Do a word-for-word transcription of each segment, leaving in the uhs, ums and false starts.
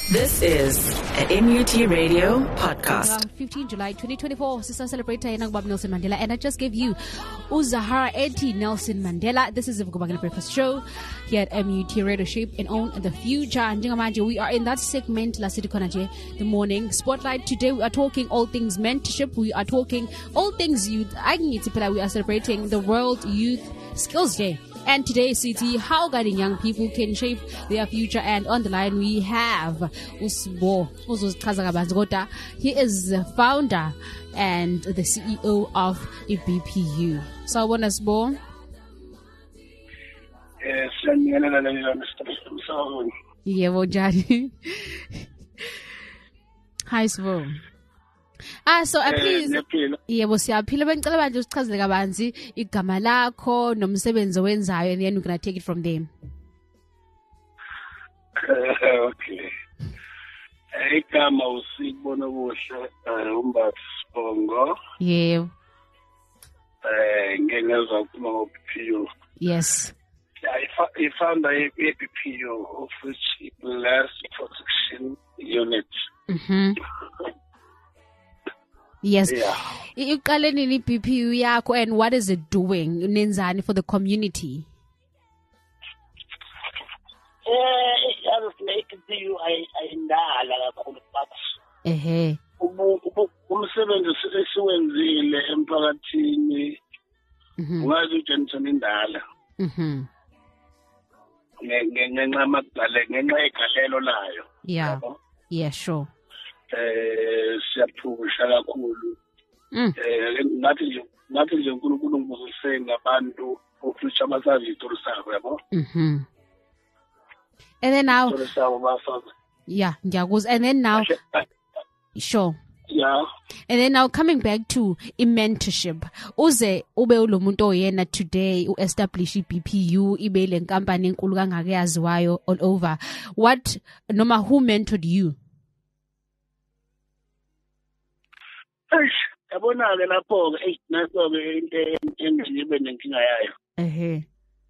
This is an M U T Radio podcast. fifteenth July twenty twenty-four, Sister Celebrator Bob Nelson Mandela, and I just gave you Uzahara Eti Nelson Mandela. This is the Vukubagala Breakfast Show here at M U T Radio, Shape and Own the Future. And we are in that segment, La City Konaje, the morning spotlight. Today we are talking all things mentorship. We are talking all things youth. I need to put out, we are celebrating the World Youth Skills Day. And today, City, how guiding young people can shape their future. And on the line, we have Usbo Uzuz. He is the founder and the C E O of the B P U. So, when Usbo? Yes, and you're not a Yeah, well, Johnny. Hi, Usbo. Ah, so uh, please, yebo siyaphila bengicela manje usichazele kabanzi igama lakho nomsebenzi owenzayo, and then we're going to take it from there. Okay. Igama usibona kuhle umbathi Sibongo. Yebo. Eh ngengezwa ukukhuluma ngo B P U. Yes. I found a B P U, of which is Blast Protection Unit. Mhm. Yes. Yeah. You call it B P U yakho, and what is it doing nenzani for the community? Eh, as like B P U I I ndala kakhulu but Ehe. umsebenzi esiwenzile emphakathini ungazi uJenson indala. Mhm. Ngenxa amagale ngenxa egalelo layo. Yeah. Yeah, sure. Eh siyaphusha kakhulu eh ngathi nje ngathi nje uNkulunkulu ngibuzise ngabantu ofisa abasazi izitori sabo yabo. Mhm. And then now, izitori sabo basazi. yeah, ngiyakuzwa. And then now, sure. Yeah. And then now coming back to i mentorship, uze ube ulomuntu oyena today u-establish i-B P U ibe le company enkulu kangaka yaziwayo all over. What noma who mentored you? Eish, yabona ke lapho ke eish naso ke into engibe nenkinga yayo. Ehe.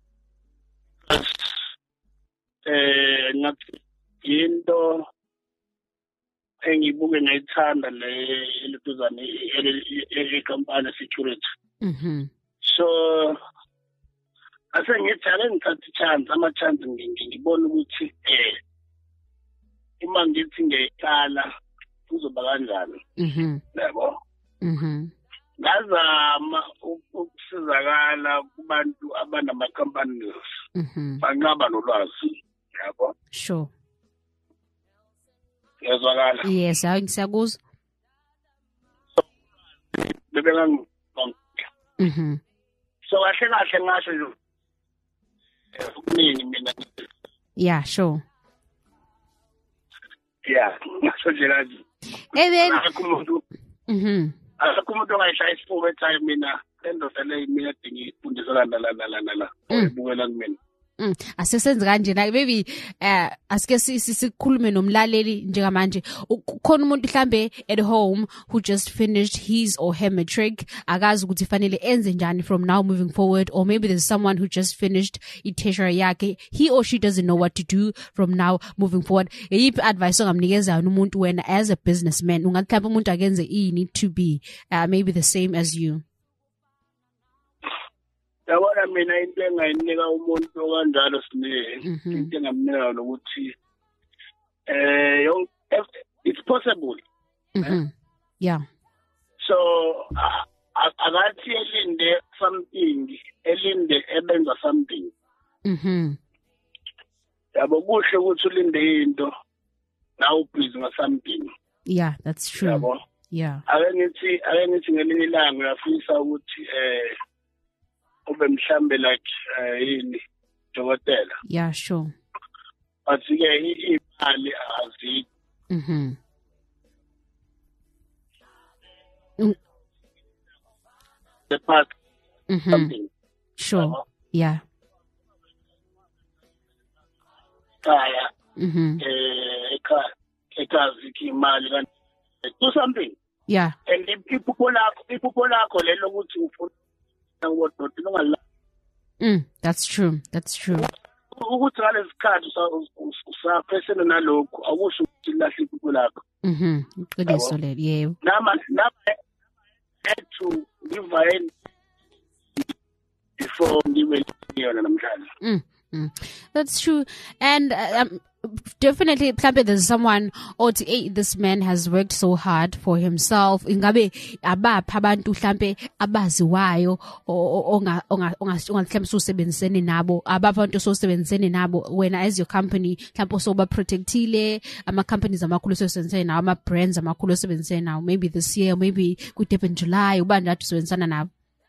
Eh ngathi into engibuke ngayithanda le elituzana ele company security. Mhm. So ase ngithi ake ngithathe chance ama chance ngibona ukuthi eh ima ngithi ngiyiqala kuzoba kanjani. Mhm. Yabo. Mhm. Ngazama ukusizakala kubantu abanama companies. Mhm. Bangaba nolwazi. Yabo. Sure. Yazwakala. Yes, ngiyakuzwa. Bebeng Mhm. so kahle kahle ngasho nje ukuningi mina. Yeah, sure. Yeah, ngasho nje kazi. And then akumuntu mhm. akumuntu ongayishaya isifuba ethi mina lendoda le mina dingi ifundisa la la la la la oyibukela kumina. Mm, asesenze kanjena baby eh asike sisikhulume nomlaleli njengamanje ukhona umuntu mhlambe at home who just finished his or her matric akazi ukuthi fanele enze njani from now moving forward, or maybe there's someone who just finished i-tertiary yakhe, he or she doesn't know what to do from now moving forward. Yiphi advice ongamnikeza umuntu wena as a businessman ungathi mhlawumbe umuntu akenze ini to be uh, maybe the same as you? Yabona mina into engayinika umuntu okanjalo sine into engamnika lokuthi eh it's possible. Mhm. Yeah. So akathi elinde something elinde ebenza something. Mhm. Yabo kuhle ukuthi ulinde into now busy nga something. Yeah, that's true. Yabo. Yeah. Ake ngithi ake ngithi ngelinye ilanga uyafisa ukuthi eh ube mhlambe like yini dokotela. Yeah, sure. But ke imali azi. Mhm. The part Mhm. something. Sure. Yeah. Kaya Mhm. eh eka ekazi ki imali kan do something. Yeah. And iphupho lakho iphupho lakho lelo ukuthi ufuna Mm, that's true. That's true. ukuthi ngalesikhathi usaphesene nalokho akusho ukuthi lahle iphupho lakho. Mhm. Iqiniso lelo, yebo. Nama nama to divine before ngibe yona namhlanje. Mm. Mm. That's true. And uh, um, definitely mhlambe there's someone or to, hey, this man has worked so hard for himself. Ingabe abapha abantu mhlambe abaziwayo onga onga onga usebenzisene nabo abapha abantu osebenzisene nabo wena as your company mhlambe so ba protectile ama companies amakhulu osebenzisene nawo ama brands amakhulu osebenzisene nawo maybe this year maybe ku Durban July ubani lathi usebenzisana nabo.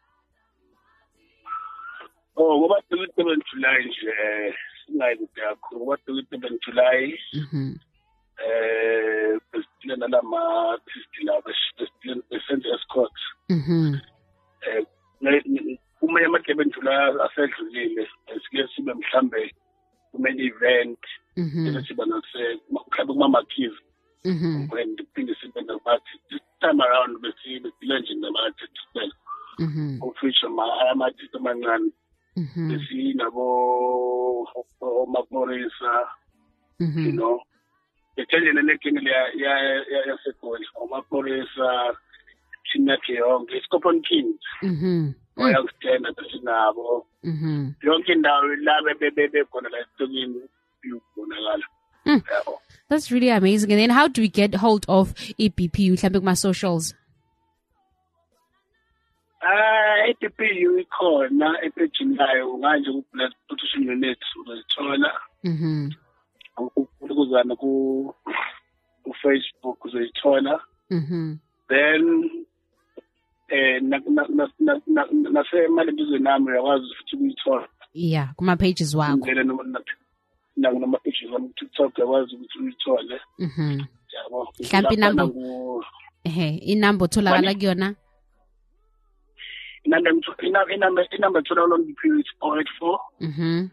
Oh, ngoba Durban July nje singayi kude kakhulu ngoba Durban July mhm eh besitile nalama artists la besitile besenze escort mhm eh uma yamadurban July asedlulile sike sibe mhlambe kumele event mhm sibe nase mhlambe kuma kids mhm when the thing is in the party this time around besitile nje nabathi kuphela mhm official ma amathi amancane mhm sinabo omaporisa mhm you know ethelene leking ya ya yaseGoli omaporisa sinakhe yonke iScorpion Kings mhm oyakutenda sinabo mhm yonke indawo la bebebe khona la eThekwini uyubonakala. That's really amazing. And then how do we get hold of E P P U mhlambe kuma socials? Ah, E P P U ikhona epagini layo manje ku Black Protection Unit uzayithola. Mhm. Ukuzana ku ku Facebook uzayithola. Mhm. Then eh na na na na se mali bizwe nami yakwazi futhi ukuyithola. Yeah, kuma pages wakho. Ngene noma na noma pages on TikTok yakwazi ukuthi uyithole. Mhm. Yabo. Mhlambe inamba eh inamba otholakala kuyona. Inamba inamba inamba inamba thola on the period oh eight four Mhm.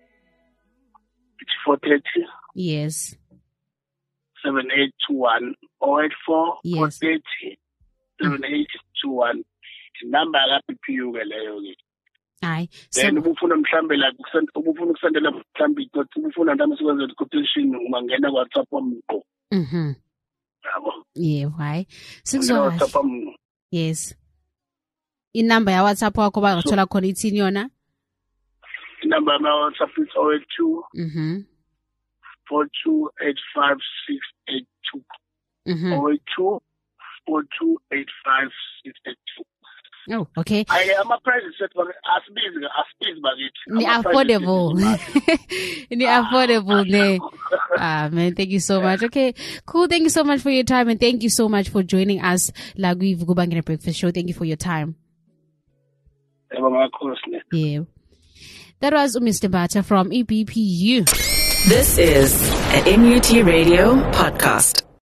four thirty Yes. seven eight two one oh eight four four Yes. thirty seven eight two one inamba ka P P U ke leyo ke. Hayi. Then ubufuna mhlambe la ubufuna ukusendela mhlambe ukuthi ubufuna ndame sikwenza quotation ungangena ku WhatsApp wamqo. Mhm. Yabo. Yeah, why? Sikuzwa Sikuzwa. Yes. Inamba ya WhatsApp wakho bangathola khona ithini yona? Inamba ya WhatsApp is oh eight two Mhm. four two eight five six eight two. Mhm. oh eight two four two eight five six eight two. Oh, okay. I am a price set for asbiz asbiz bagithi. Ni affordable. Ni affordable ne. Ah man, thank you so much. Okay, cool. Thank you so much for your time and thank you so much for joining us la Vukubangela Breakfast Show. Thank you for your time. Yeah. That was Mister Bata from E P P U. This is an M U T Radio podcast.